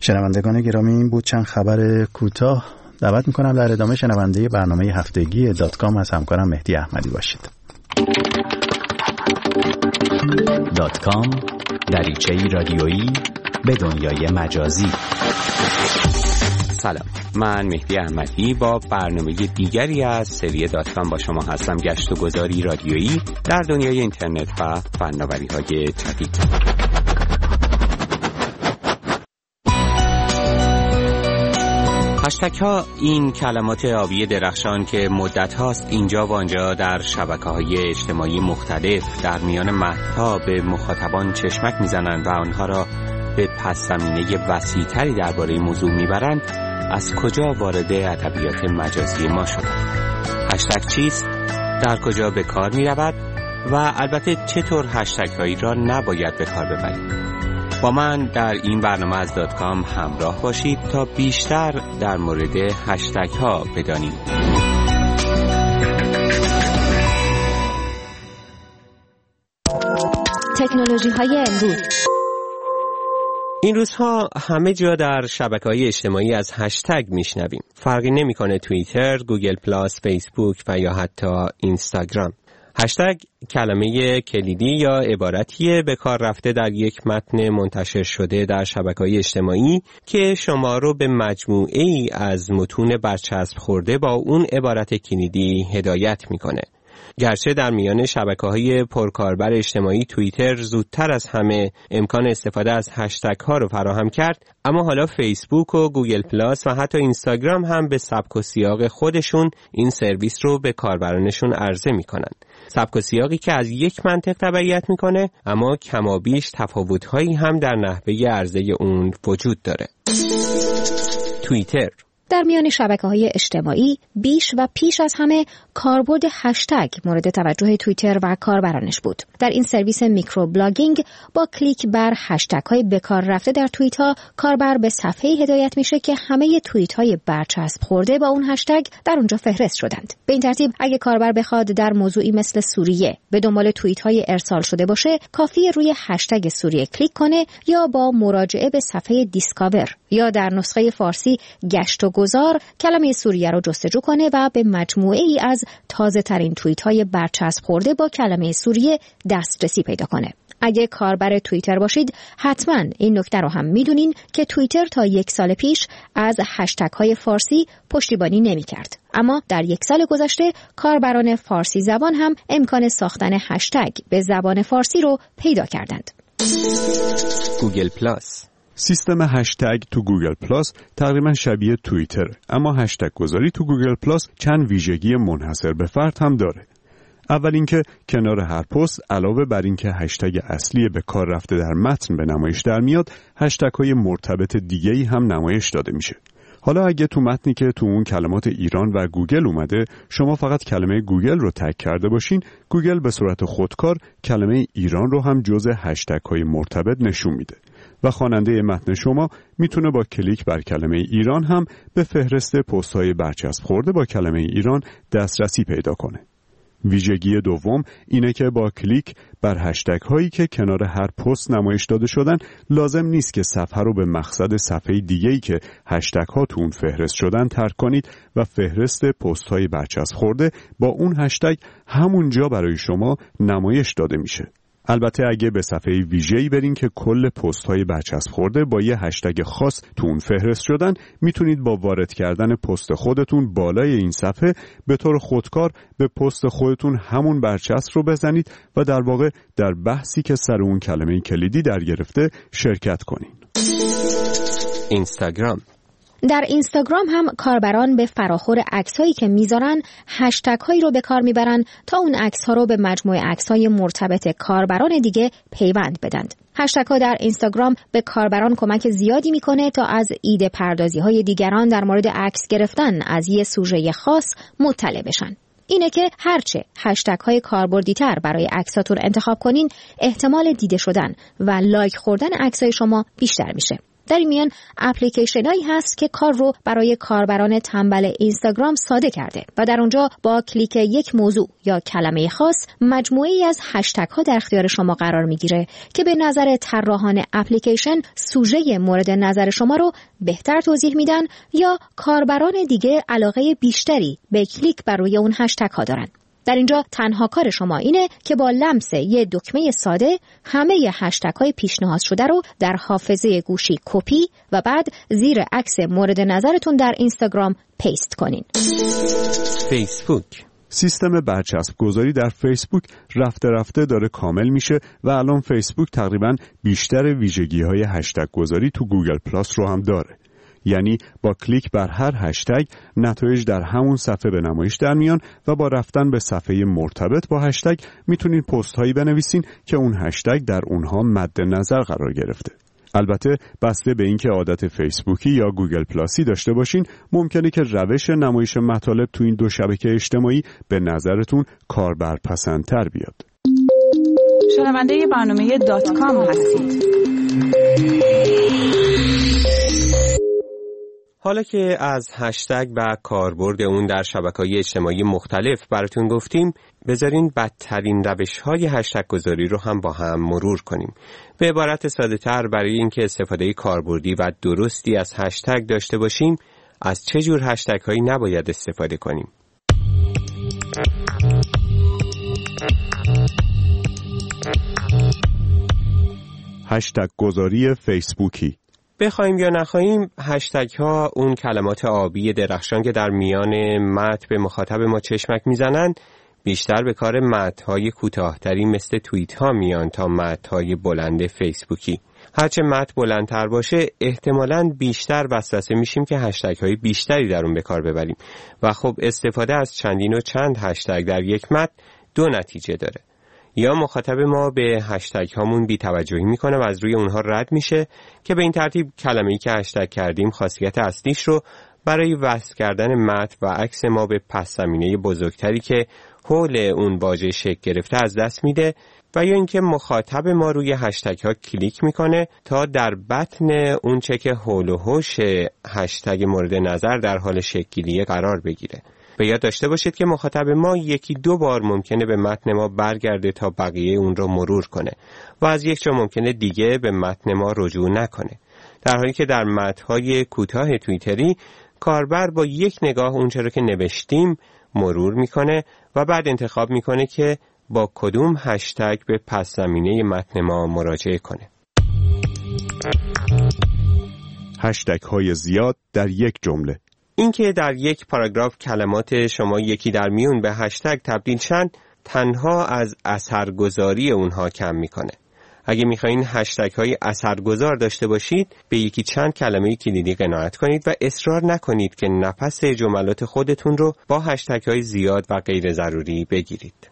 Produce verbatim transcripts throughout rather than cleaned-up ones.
شنوندگان گرامی، این بود چند خبر کوتاه. دعوت میکنم در ادامه شنونده برنامه هفتگی دات کام از همکارم مهدی احمدی باشید. دات کام، دریچه‌ای رادیویی به دنیای مجازی. سلام، من مهدی احمدی با برنامه دیگری از سری دات کام با شما هستم. گشت و گذاری رادیویی در دنیای اینترنت و فناوری‌های جدید. هشتگ ها، این کلمات آبی درخشان که مدت هاست اینجا و آنجا در شبکه‌های اجتماعی مختلف در میان متن‌ها به مخاطبان چشمک میزنند و آنها را به پس زمینه وسیع‌تری درباره موضوع میبرند، از کجا وارد ادبیات مجازی ما شدند؟ هشتگ چیست؟ در کجا به کار میرود؟ و البته چطور هشتگ هایی را نباید به کار ببرید؟ با من در این برنامه از دات کام همراه باشید تا بیشتر در مورد هشتگ ها بدانید. تکنولوژی های امروز. این روزها همه جا در شبکه‌های اجتماعی از هشتگ میشنویم. فرقی نمیکنه توییتر، گوگل پلاس، فیسبوک و یا حتی اینستاگرام. هشتگ کلمه کلیدی یا عبارتیه به کار رفته در یک متن منتشر شده در شبکه‌های اجتماعی که شما رو به مجموعه ای از متون برچسب خورده با اون عبارت کلیدی هدایت میکنه. گرچه در میان شبکه‌های پرکاربر اجتماعی توییتر زودتر از همه امکان استفاده از هشتگ ها رو فراهم کرد، اما حالا فیسبوک و گوگل پلاس و حتی اینستاگرام هم به سبک و سیاق خودشون این سرویس رو به کاربرانشون عرضه میکنن. سبک و سیاقی که از یک منطق تبعیت میکنه، اما کمابیش تفاوت‌هایی هم در نحوه عرضه اون وجود داره. توییتر در میان شبکه‌های اجتماعی بیش و پیش از همه کاربرد هشتگ مورد توجه توییتر و کاربرانش بود. در این سرویس میکرو بلاگینگ با کلیک بر هشتگ‌های به کار رفته در توییت‌ها، کاربر به صفحه‌ای هدایت میشه که همه توییت‌های برچسب خورده با اون هشتگ در اونجا فهرست شدند. به این ترتیب اگه کاربر بخواد در موضوعی مثل سوریه به دنبال توییت‌های ارسال شده باشه، کافیه روی هشتگ سوریه کلیک کنه یا با مراجعه به صفحه دیسکاور یا در نسخه فارسی گشت و گذار کلمه سوریه رو جستجو کنه و به مجموعه ای از تازه ترین توییت های برچسب خورده با کلمه سوریه دسترسی پیدا کنه. اگه کاربر توییتر باشید، حتما این نکته رو هم میدونین که توییتر تا یک سال پیش از هشتگ های فارسی پشتیبانی نمی کرد. اما در یک سال گذشته کاربران فارسی زبان هم امکان ساختن هشتگ به زبان فارسی رو پیدا کردند. گوگل پلاس سیستم هشتگ تو گوگل پلاس تقریبا شبیه توییتر، اما هشتگ گذاری تو گوگل پلاس چند ویژگی منحصر به فرد هم داره. اول اینکه کنار هر پست علاوه بر اینکه هشتگ اصلی به کار رفته در متن به نمایش در میاد، هشتگ های مرتبط دیگه‌ای هم نمایش داده میشه. حالا اگه تو متنی که تو اون کلمات ایران و گوگل اومده، شما فقط کلمه گوگل رو تگ کرده باشین، گوگل به صورت خودکار کلمه ایران رو هم جزء هشتگ های مرتبط نشون میده و خواننده متن شما میتونه با کلیک بر کلمه ایران هم به فهرست پست‌های برچسب خورده با کلمه ایران دسترسی پیدا کنه. ویژگی دوم اینه که با کلیک بر هشتگ هایی که کنار هر پست نمایش داده شدن، لازم نیست که صفحه رو به مقصد صفحه دیگه‌ای که هشتگ ها تو اون فهرست شدن ترک کنید و فهرست پست های برچسب خورده با اون هشتگ همونجا برای شما نمایش داده میشه. البته اگه به صفحه ویژه‌ای برین که کل پست‌های برچسب خورده با یه هشتگ خاص تو اون فهرست شدن، میتونید با وارد کردن پست خودتون بالای این صفحه به طور خودکار به پست خودتون همون برچسب رو بزنید و در واقع در بحثی که سر اون کلمه کلیدی در گرفته شرکت کنین. اینستاگرام در اینستاگرام هم کاربران به فراخور عکسایی که میذارن هشتگ هایی رو به کار میبرن تا اون عکس ها رو به مجموعه عکس های مرتبط کاربران دیگه پیوند بدند. هشتگ ها در اینستاگرام به کاربران کمک زیادی میکنه تا از ایده پردازی های دیگران در مورد عکس گرفتن از یه سوژه خاص مطلع بشن. اینه که هرچه هشتگ های کاربردی تر برای عکساتون انتخاب کنین، احتمال دیده شدن و لایک خوردن عکسای شما بیشتر میشه. در این میان اپلیکیشنایی هست که کار رو برای کاربران تنبل اینستاگرام ساده کرده و در اونجا با کلیک یک موضوع یا کلمه خاص مجموعه‌ای از هشتگ ها در اختیار شما قرار میگیره که به نظر طراحان اپلیکیشن سوژه مورد نظر شما رو بهتر توضیح میدن یا کاربران دیگه علاقه بیشتری به کلیک بر روی اون هشتگ ها دارن. در اینجا تنها کار شما اینه که با لمس یه دکمه ساده همه هشتگ های پیشنهاد شده رو در حافظه گوشی کپی و بعد زیر عکس مورد نظرتون در اینستاگرام پیست کنین. فیسبوک سیستم برچسب گذاری در فیسبوک رفته رفته داره کامل میشه و الان فیسبوک تقریباً بیشتر ویژگی‌های هشتگ گذاری تو گوگل پلاس رو هم داره. یعنی با کلیک بر هر هشتگ نتایج در همون صفحه به نمایش در میان و با رفتن به صفحه مرتبط با هشتگ میتونین پست هایی بنویسین که اون هشتگ در اونها مد نظر قرار گرفته. البته بسته به اینکه عادت فیسبوکی یا گوگل پلاسی داشته باشین ممکنه که روش نمایش مطالب تو این دو شبکه اجتماعی به نظرتون کاربرپسندتر بیاد. شنونده برنامه دات کام هستید. حالا که از هشتگ و کاربرد اون در شبکه‌های اجتماعی مختلف براتون گفتیم، بذارین بدترین روش‌های هشتگ گذاری رو هم با هم مرور کنیم. به عبارت ساده‌تر برای اینکه استفاده کاربردی و درستی از هشتگ داشته باشیم، از چه جور هشتگ‌هایی نباید استفاده کنیم؟ هشتگ گذاری فیسبوکی. بخوایم یا نخواهیم هشتگ ها اون کلمات آبی درخشان که در میان متن به مخاطب ما چشمک میزنن بیشتر به کار متن های کوتاه‌تری مثل توییت ها میان تا متن های بلند فیسبوکی. هرچه متن بلندتر باشه احتمالاً بیشتر وسوسه میشیم که هشتگ های بیشتری در اون به کار ببریم و خب استفاده از چندین و چند هشتگ در یک متن دو نتیجه داره. یا مخاطب ما به هشتگ هامون بی‌توجهی میکنه و از روی اونها رد میشه که به این ترتیب کلمه‌ای که هشتگ کردیم خاصیت اصلیش رو برای وصل کردن متن و عکس ما به پس زمینه بزرگتری که حول اون واژه شکل گرفته از دست میده و یا اینکه مخاطب ما روی هشتگ ها کلیک میکنه تا در بطن اون چه که حول و حوش هشتگ مورد نظر در حال شکل‌گیری قرار بگیره. به یاد داشته باشید که مخاطب ما یکی دو بار ممکنه به متن ما برگرده تا بقیه اون رو مرور کنه و از یک جا ممکنه دیگه به متن ما رجوع نکنه، در حالی که در متن‌های کوتاه توییتری کاربر با یک نگاه اون چه رو که نوشتیم مرور میکنه و بعد انتخاب میکنه که با کدوم هشتگ به پس زمینه متن ما مراجعه کنه. هشتگ های زیاد در یک جمله. اینکه در یک پاراگراف کلمات شما یکی در میون به هشتگ تبدیل شن تنها از اثرگذاری اونها کم میکنه. اگه میخواین هشتگ های اثرگذار داشته باشید به یکی چند کلمه کلیدی قناعت کنید و اصرار نکنید که نفس جملات خودتون رو با هشتگ های زیاد و غیر ضروری بگیرید.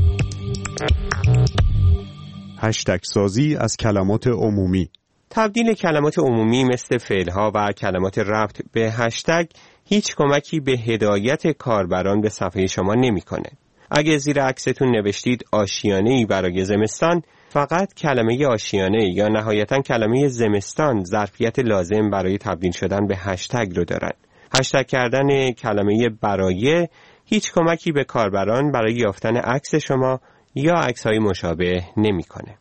هشتگ سازی از کلمات عمومی. تبدیل کلمات عمومی مثل فعل‌ها و کلمات ربط به هشتگ هیچ کمکی به هدایت کاربران به صفحه شما نمی‌کنه. اگه زیر عکستون نوشتید آشیانه‌ای برای زمستان، فقط کلمه آشیانه یا نهایتاً کلمه زمستان ظرفیت لازم برای تبدیل شدن به هشتگ رو دارن. هشتگ کردن کلمه برای هیچ کمکی به کاربران برای یافتن عکس شما یا عکس‌های مشابه نمی‌کنه.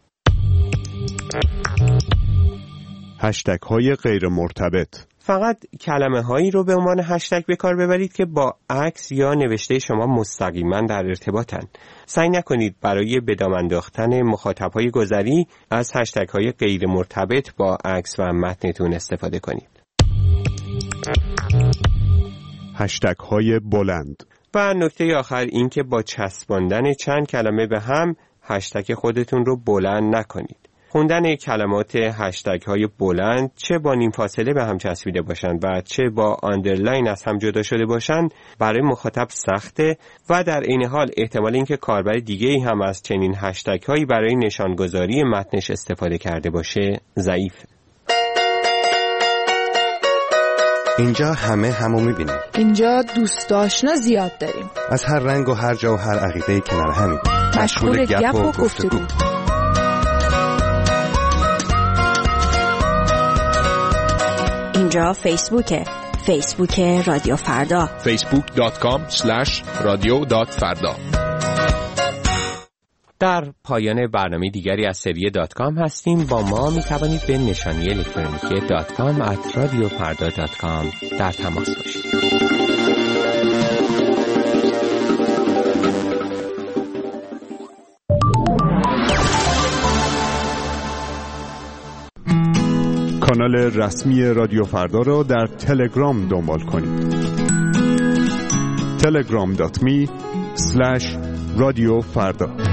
هشتگ های غیر مرتبط. فقط کلمه هایی رو به عنوان هشتگ به کار ببرید که با عکس یا نوشته شما مستقیما در ارتباطن. سعی نکنید برای به دام انداختن مخاطب های گذری از هشتگ های غیر مرتبط با عکس و متنتون استفاده کنید. هشتگ های بلند. و نکته آخر این که با چسباندن چند کلمه به هم هشتگ خودتون رو بلند نکنید. خوندن کلمات هشتگ های بلند چه با نیم فاصله به هم چسبیده باشند و چه با آندرلاین از هم جدا شده باشند برای مخاطب سخته و در این حال احتمال اینکه کاربر دیگه‌ای هم از چنین هشتگ هایی برای نشانگذاری متنش استفاده کرده باشه ضعیفه. اینجا همه همو میبینیم. اینجا دوست آشنا زیاد داریم. از هر رنگ و هر جا و هر عقیده کنار همیم. مشغول گپ و گفتگو. اینجا فیسبوکه، فیسبوک رادیو فردا، فیسبوک دات کام اسلش رادیو دات فردا. در پایان برنامه دیگری از سری دات کام هستیم. با ما می توانید به نشانی الکترونیکی دات کام ات رادیو فردا دات کام در تماس باشید. کانال رسمی رادیو فردا را در تلگرام دنبال کنید. تلگرام دات می اسلش رادیو فردا.